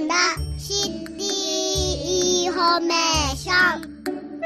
だシティインフォメーション。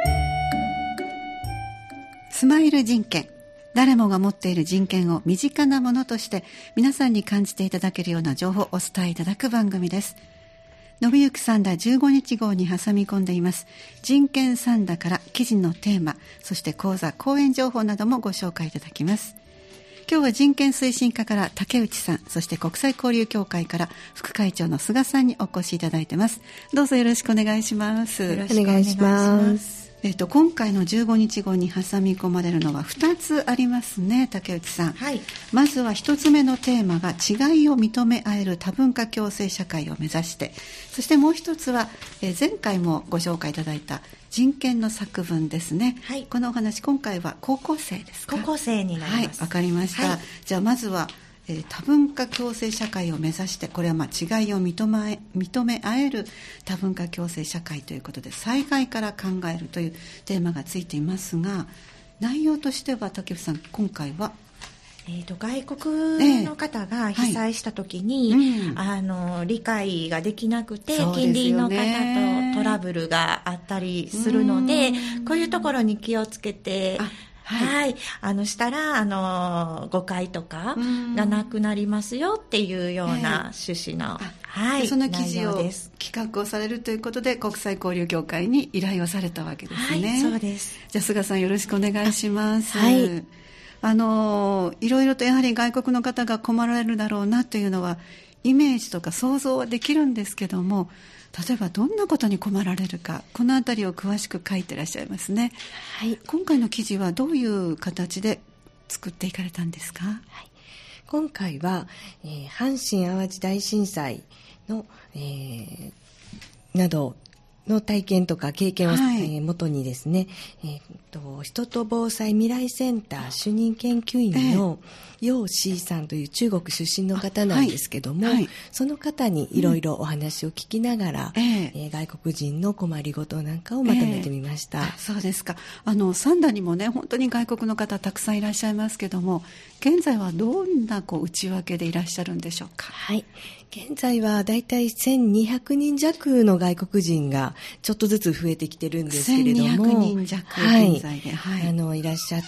スマイル人権、誰もが持っている人権を身近なものとして皆さんに感じていただけるような情報をお伝えいただく番組です。信行三田15日号に挟み込んでいます人権三田から記事のテーマ、そして講座講演情報などもご紹介いただきます。今日は人権推進課から竹内さん、そして国際交流協会から副会長の菅さんにお越しいただいています。どうぞよろしくお願いします。 よろしくお願いします。 今回の15日号に挟み込まれるのは2つありますね、竹内さん。 はい、 まずは1つ目のテーマが違いを認め合える多文化共生社会を目指して、そしてもう一つは、前回もご紹介いただいた人権の作文ですね。 はい、 このお話、今回は高校生ですか？ 高校生になります。 はい、わかりました。はい、じゃあまずは多文化共生社会を目指して、これは違いを認め合える多文化共生社会ということで、災害から考えるというテーマがついていますが、内容としては竹内さん、今回は外国の方が被災した時に、理解ができなくて、近隣の方とトラブルがあったりするので、こういうところに気をつけて、はい、したら誤解とかがなくなりますよっていうような趣旨の、 その記事を企画をされるということで国際交流協会に依頼をされたわけですね。 はい、そうです。 じゃあ菅さん、よろしくお願いします。 はい、 いろいろとやはり外国の方が困られるだろうなというのはイメージとか想像はできるんですけども、例えばどんなことに困られるか、このあたりを詳しく書いてらっしゃいますね。 はい、 今回の記事はどういう形で作っていかれたんですか？ はい、今回は、阪神・淡路大震災の、などの体験とか経験を、元にですね、人と防災未来センター主任研究員の楊シーさんという中国出身の方なんですけども、その方にいろいろお話を聞きながら、外国人の困りごとなんかをまとめてみました。 そうですか。三田にもね、本当に外国の方たくさんいらっしゃいますけども、現在はどんな内訳でいらっしゃるんでしょうか？ はい、現在はだいたい1200人弱の外国人がちょっとずつ増えてきてるんですけれども、 1200人弱現在で、 いらっしゃって、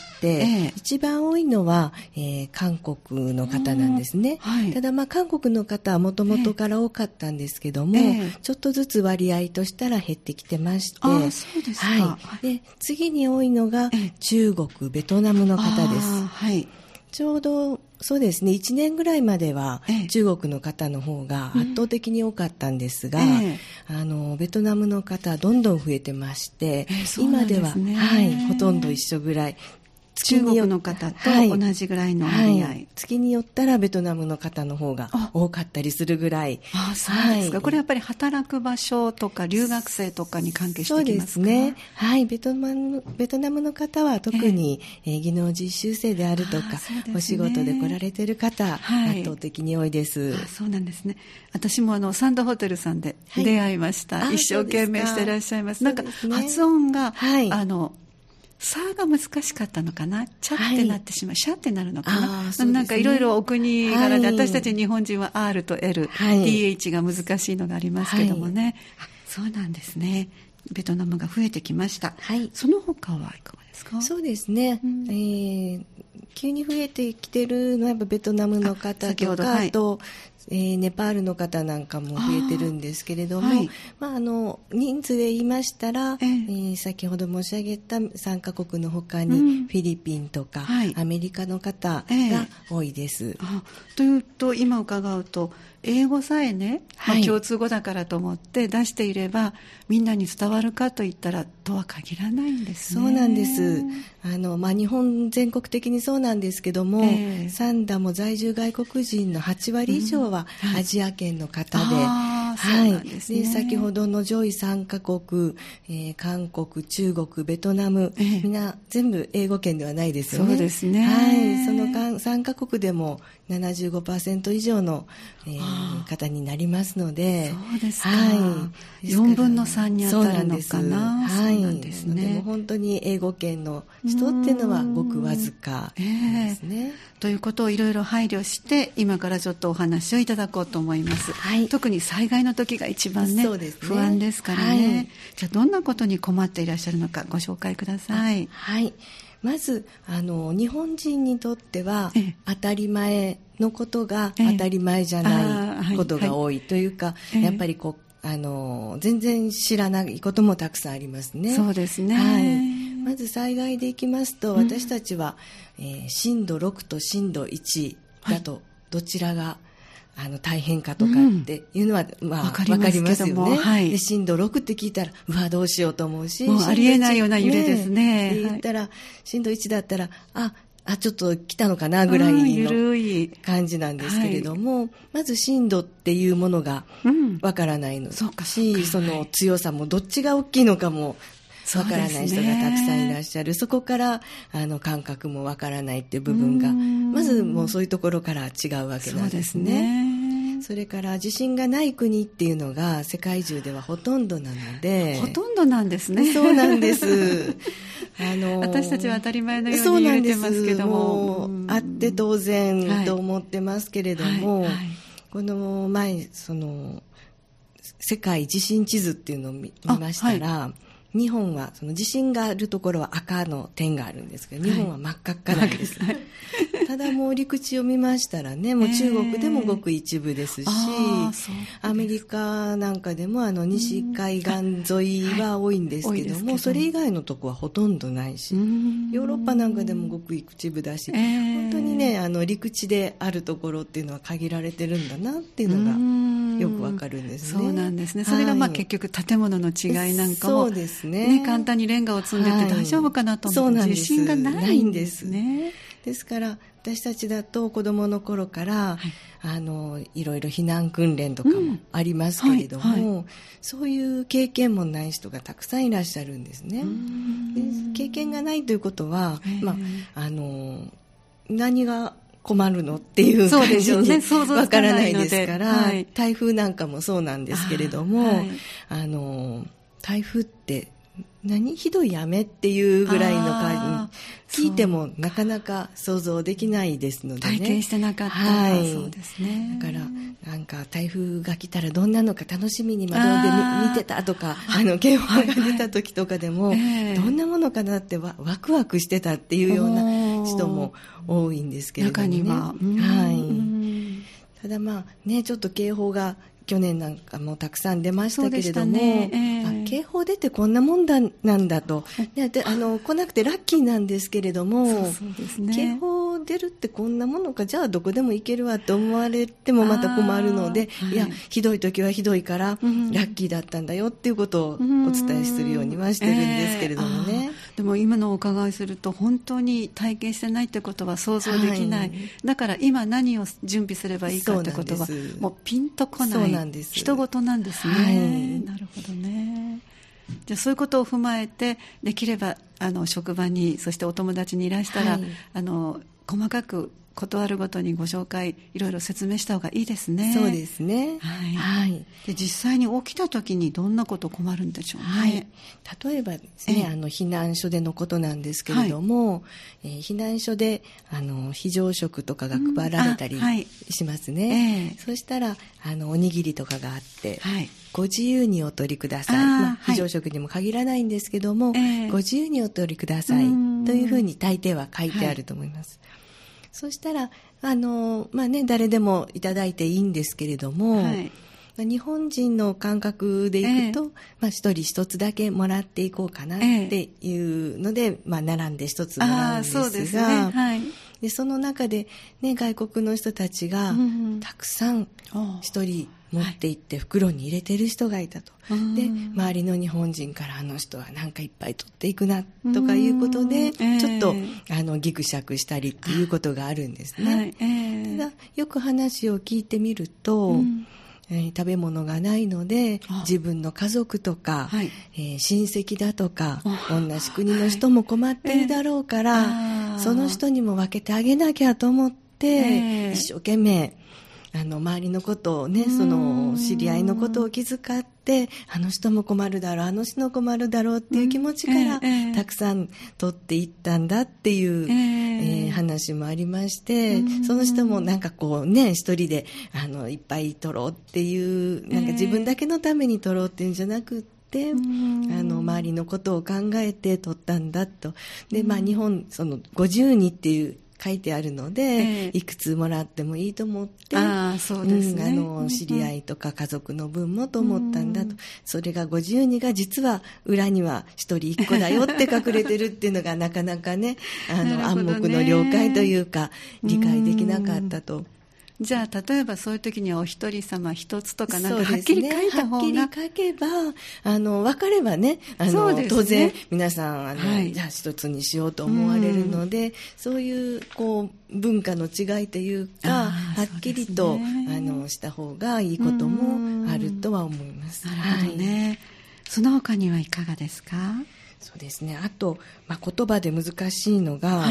一番多いのは、韓国の方なんですね。ただ韓国の方はもともとから多かったんですけども、ちょっとずつ割合としたら減ってきてまして、 そうですか。 で次に多いのが中国、ベトナムの方です。ちょうどそうですね、1年ぐらいまでは中国の方の方が圧倒的に多かったんですが、ベトナムの方はどんどん増えてまして、今では、ほとんど一緒ぐらい、 中国の方と同じぐらいの割合、 月によったらベトナムの方の方が多かったりするぐらい。 そうですか。これやっぱり働く場所とか留学生とかに関係してきますか？ そうですね。ベトナムの方は特に、技能実習生であるとか、お仕事で来られている方、圧倒的に多いです。 そうなんですね。私もサンドホテルさんで出会いました。一生懸命していらっしゃいます。なんか発音が、さが難しかったのかな、チャってなってしまう、シャってなるのかな、なんかいろいろお国柄で、私たち日本人は R と L、TH が難しいのがありますけどもね、そうなんですね。ベトナムが増えてきました。その他はいかがですか？ そうですね、急に増えてきてるのはやっぱベトナムの方とか、あとネパールの方なんかも増えてるんですけれども、人数で言いましたら、先ほど申し上げた3カ国の他に、フィリピンとか、アメリカの方が多いです。 というと、今伺うと英語さえね、共通語だからと思って出していればみんなに伝わるかといったらとは限らないんですね。 そうなんです。日本全国的にそうなんですけども、三田も在住外国人の8割以上はアジア圏の方で、で先ほどの上位3カ国、韓国、中国、ベトナム、みんな全部英語圏ではないですよね。 そうですね。 その3カ国でも 75% 以上の、方になりますので。 そうですか。4分の3に当たるのかな。そうなんですね。 でも本当に英語圏の人っていうのはごくわずかですね。 ということをいろいろ配慮して今からちょっとお話をいただこうと思います。特に災害災の時が一番ね、不安ですからね。じゃあどんなことに困っていらっしゃるのかご紹介ください。 はい。まず日本人にとっては当たり前のことが当たり前じゃないことが多いというか、やっぱり全然知らないこともたくさんありますね。 そうですね。 はい。まず災害でいきますと、私たちは、震度6と震度1だとどちらが大変かとかっていうのは、わかりますよね。はい、で震度6って聞いたら、うわどうしようと思うし、 もうありえないような揺れですね。 って言ったら、震度1だったらちょっと来たのかなぐらいの感じなんですけれども、まず震度っていうものがわからないのし、その強さもどっちが大きいのかもわからない人がたくさんいらっしゃる。そこから感覚もわからないっていう部分が、まずもうそういうところから違うわけなんですね。それから地震がない国っていうのが世界中ではほとんどなので。 ほとんどなんですね。 そうなんです私たちは当たり前のように言ってますけども、 あって当然と思ってますけれども、この前世界地震地図っていうのを見ましたら、日本はその地震があるところは赤の点があるんですけど、日本は真っ赤っかなんです、ただもう陸地を見ましたらね、もう中国でもごく一部ですし、アメリカなんかでも西海岸沿いは多いんですけども、それ以外のとこはほとんどないし、ヨーロッパなんかでもごく一部だし、本当にね陸地であるところっていうのは限られてるんだなっていうのがよくわかるんですね。 そうなんですね。それが結局建物の違いなんかも、 そうですね、 簡単にレンガを積んでて大丈夫かなと思って、自信がないんですね。 ですから私たちだと子どもの頃から、いろいろ避難訓練とかもありますけれども、そういう経験もない人がたくさんいらっしゃるんですね。で経験がないということは、何が困るのっていう感じにわからないですから、台風なんかもそうなんですけれども、台風ってひどい雨っていうぐらいの感じ聞いてもなかなか想像できないですのでね。 体験してなかった、そうですね。 だからなんか台風が来たらどんなのか楽しみに窓で見てたとか、警報が出た時とかでも、どんなものかなってワクワクしてたっていうような人も多いんですけれどもね。 中には、 ただちょっと警報が去年なんかもたくさん出ましたけれども、警報出てこんなもんなんだと、来なくてラッキーなんですけれども、警報出るってこんなものか、じゃあどこでも行けるわって思われてもまた困るので、いやひどい時はひどいからラッキーだったんだよっていうことをお伝えするようにはしてるんですけれどもね。 でも今のお伺いすると本当に体験してないってことは想像できない、だから今何を準備すればいいかってことはもうピンとこない人事なんですね。なるほどね。じゃあそういうことを踏まえて、できれば職場に、そしてお友達にいらしたら、細かく断るごとにご紹介いろいろ説明した方がいいですね。 そうですね。 で実際に起きた時にどんなこと困るんでしょうね。 例えばですね、避難所でのことなんですけれども、避難所で非常食とかが配られたりしますね。そしたらおにぎりとかがあって、ご自由にお取りください。非常食にも限らないんですけども、ご自由にお取りくださいというふうに大抵は書いてあると思います。そしたら誰でもいただいていいんですけれども、日本人の感覚でいくと、一人一つだけもらっていこうかなっていうので、並んで一つもらうんですが、でその中で、外国の人たちがたくさん一人持って行って袋に入れてる人がいたと。で周りの日本人から、人はなんかいっぱい取っていくなとかいうことで、ちょっとギクシャクしたりっていうことがあるんですね。ただよく話を聞いてみると、食べ物がないので自分の家族とか、親戚だとか同じ国の人も困ってるだろうから、その人にも分けてあげなきゃと思って、一生懸命周りのことをね、その知り合いのことを気遣って、あの人も困るだろう、あの人も困るだろうっていう気持ちから、たくさん取っていったんだっていう、話もありまして、その人もなんかこうね、一人でいっぱい取ろうっていう、なんか自分だけのために取ろうっていうんじゃなくて、周りのことを考えて取ったんだと。で、日本その52っていう書いてあるので、いくつもらってもいいと思って、 そうですね、 知り合いとか家族の分もと思ったんだと。それが52が実は裏には一人一個だよって隠れてるっていうのがなかなかね、暗黙の了解というか理解できなかったと。 じゃあ例えばそういう時にはお一人様一つとかなんかはっきり書いた方が、 はっきり書けば分かればね、当然皆さんじゃあ一つにしようと思われるので、そういうこう文化の違いというか、はっきりとした方がいいこともあるとは思います。 なるほどね。その他にはいかがですか？ そうですね。あと、言葉で難しいのが、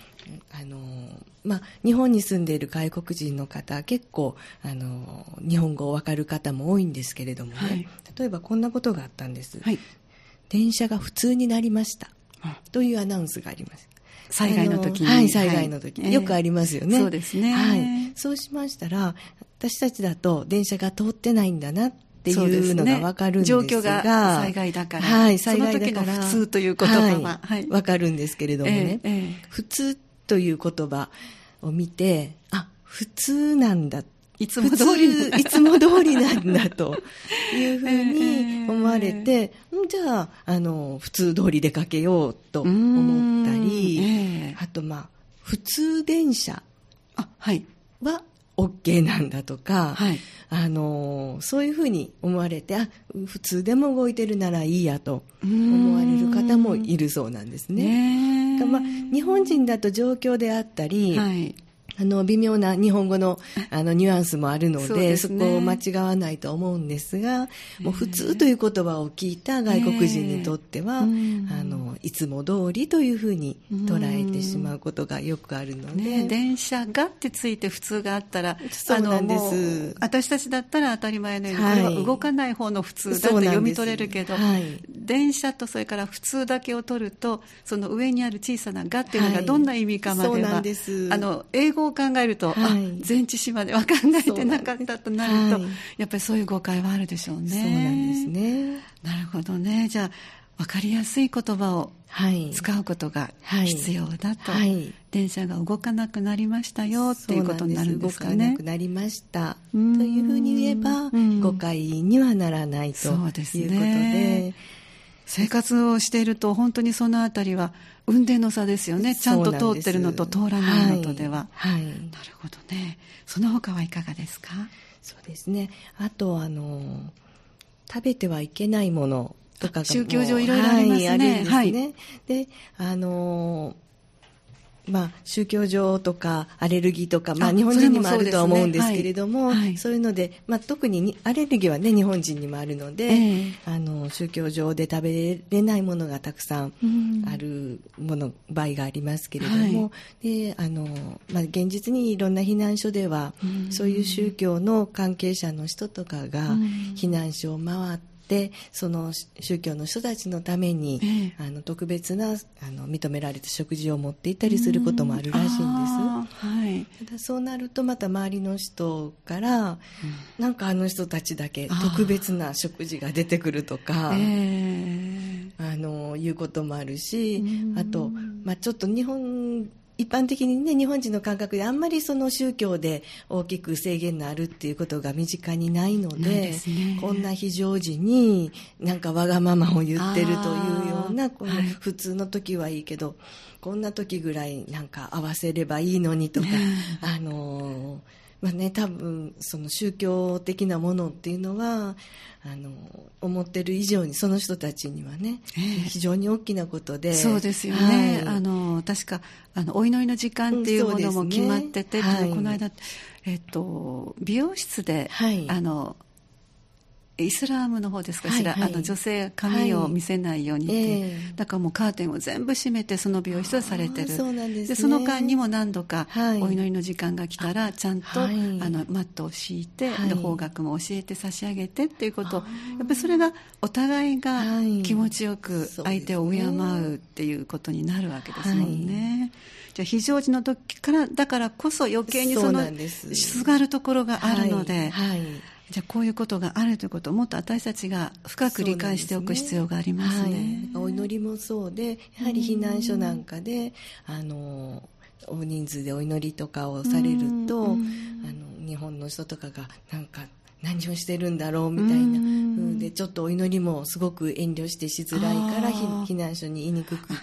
日本に住んでいる外国人の方、結構日本語をわかる方も多いんですけれどもね、例えばこんなことがあったんです。電車が普通になりましたというアナウンスがあります。 災害の時に。 災害の時、よくありますよね。 そうですね。 そうしましたら、私たちだと電車が通ってないんだなっていうのが分かるんですが、 状況が災害だから、 災害だからその時の普通という言葉は、 分かるんですけれどもね、普通という言葉を見て、普通なんだ、 いつも通りなんだというふうに思われて、じゃあ普通通り出かけようと思ったり、あと普通電車は OK なんだとか、そういうふうに思われて、普通でも動いてるならいいやと思われる方もいるそうなんですね。日本人だと状況であったり、微妙な日本語のニュアンスもあるので、そこを間違わないと思うんですが、もう普通という言葉を聞いた外国人にとっては、いつも通りというふうに捉えてしまうことがよくあるので、 電車がってついて普通があったら、 そうなんです。 私たちだったら当たり前のように、これは動かない方の普通だって読み取れるけど、電車とそれから普通だけを取ると、その上にある小さながっていうのがどんな意味かまでは、英語を考えると、前置詞までは考えてなかったとなると、やっぱりそういう誤解はあるでしょうね。 そうなんですね。 なるほどね。じゃあ分かりやすい言葉を使うことが必要だと、電車が動かなくなりましたよっていうことになるんですかね。 動かなくなりましたというふうに言えば、誤解にはならないということで、 生活をしていると本当にそのあたりは運転の差ですよね。ちゃんと通ってるのと通らないのとでは。なるほどね。その他はいかがですか？ そうですね。あと食べてはいけないものとかが宗教上いろいろありますね。 あるんですね。で、宗教上とかアレルギーとか、日本人にもあるとは思うんですけれども、そういうので、特にアレルギーはね、日本人にもあるので、宗教上で食べれないものがたくさんある場合がありますけれども、で現実にいろんな避難所では、そういう宗教の関係者の人とかが避難所を回って、その宗教の人たちのために、特別な認められた食事を持っていったりすることもあるらしいんです。ただそうなるとまた周りの人から、なんか人たちだけ特別な食事が出てくるとか、いうこともあるし、あと、ちょっと一般的にね、日本人の感覚であんまりその宗教で大きく制限のあるっていうことが身近にないので、こんな非常時になんかわがままを言ってるというような、この普通の時はいいけど、こんな時ぐらいなんか合わせればいいのにとか、多分その宗教的なものっていうのは思ってる以上にその人たちにはね、非常に大きなことで、 そうですよね。確かお祈りの時間っていうものも決まってて、この間美容室で、 イスラムの方ですかしら、 はいはい、 女性髪を見せないようにって、だからもうカーテンを全部閉めてその美容室をされてる。 そうなんですね。 でその間にも何度かお祈りの時間が来たら、ちゃんと、 はい、 マットを敷いて、で方角も教えて差し上げてっていうことを、やっぱりそれがお互いが気持ちよく相手を敬うっていうことになるわけですもんね。じゃあ非常時の時からだからこそ余計にそのすがるところがあるので、じゃあこういうことがあるということをもっと私たちが深く理解しておく必要がありますね。 お祈りもそうで、やはり避難所なんかで大人数でお祈りとかをされると、日本の人とかがなんか何をしてるんだろうみたいな風で、ちょっとお祈りもすごく遠慮してしづらいから避難所に言いにくくって、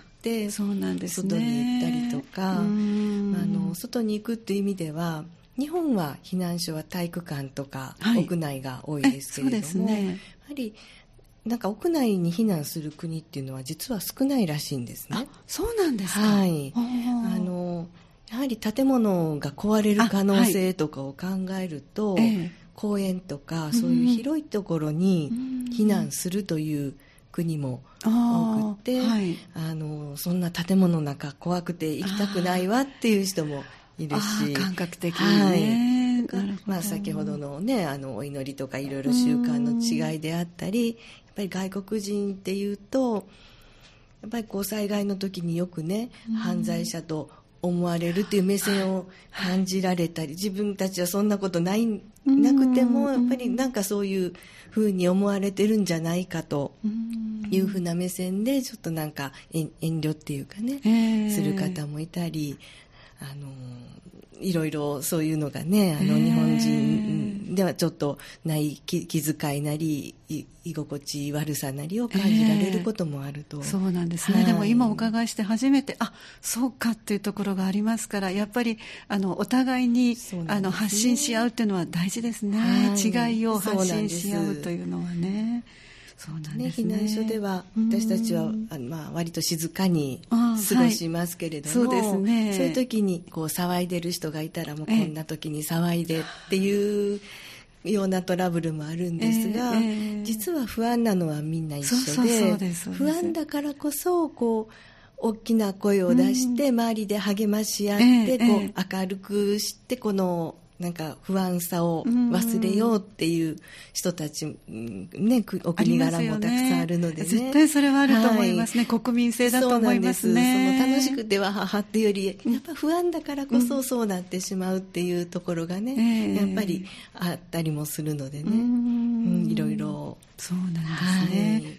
そうなんですね、 外に行ったりとか、外に行くっていう意味では、日本は避難所は体育館とか屋内が多いですけれども、やはりなんか屋内に避難する国っていうのは実は少ないらしいんですね。 そうなんですか。 はい。やはり建物が壊れる可能性とかを考えると、公園とかそういう広いところに避難するという国も多くて、そんな建物の中怖くて行きたくないわっていう人もいるし、 感覚的にね、 先ほどのね、お祈りとかいろいろ習慣の違いであったり、やっぱり外国人っていうと、やっぱりこう災害の時によくね、犯罪者と思われるっていう目線を感じられたり、自分たちはそんなことなくても、やっぱりなんかそういうふうに思われてるんじゃないかというふうな目線で、ちょっとなんか遠慮っていうかね、する方もいたり、いろいろそういうのがね、日本人ではちょっとない気遣いなり居心地悪さなりを感じられることもあると、 そうなんですね、でも今お伺いして初めてそうかっていうところがありますから、やっぱりお互いに、発信し合うっていうのは大事ですね、違いを発信し合うというのはね。そうなんですね。 避難所では私たちは割と静かに過ごしますけれども、そうですね、そういう時にこう騒いでる人がいたら、もうこんな時に騒いでっていうようなトラブルもあるんですが、実は不安なのはみんな一緒で、不安だからこそこう大きな声を出して周りで励まし合って、こう明るくしてこのなんか不安さを忘れようっていう人たち、ね、お国柄もたくさんあるのでね、 絶対それはあると思いますね、国民性だと思いますね。 その楽しくては母っていうより、やっぱ不安だからこそそうなってしまうっていうところがね、やっぱりあったりもするのでね、いろいろ。 そうなんですね、